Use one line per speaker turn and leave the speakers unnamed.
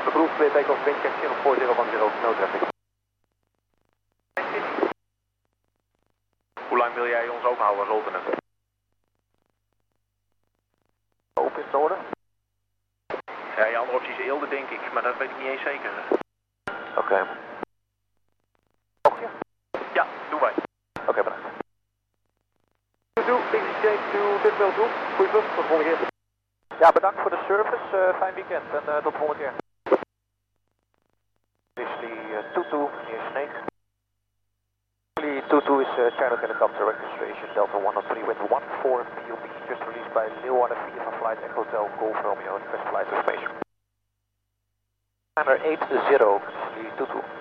Approved, clear takeoff, wind check 04010, no traffic.
Hoe lang wil jij ons openhouden als alternate?
Open is in orde.
Ja, je andere optie is Eelde, denk ik, maar dat weet ik niet eens zeker.
Oké.
Ja, doen wij.
Oké, bedankt. Dit wel. Goeie vlucht, tot de volgende keer. Ja, bedankt voor de service. Fijn weekend en tot de volgende keer. Grizzly 22, hier Snake. Grizzly 22 is Chinook helicopter registration Delta 103 with 14 POB just released by Leeuwarden 4 van Flight Echo Hotel Golf Romeo request flight information. Timer 80, Grizzly 22.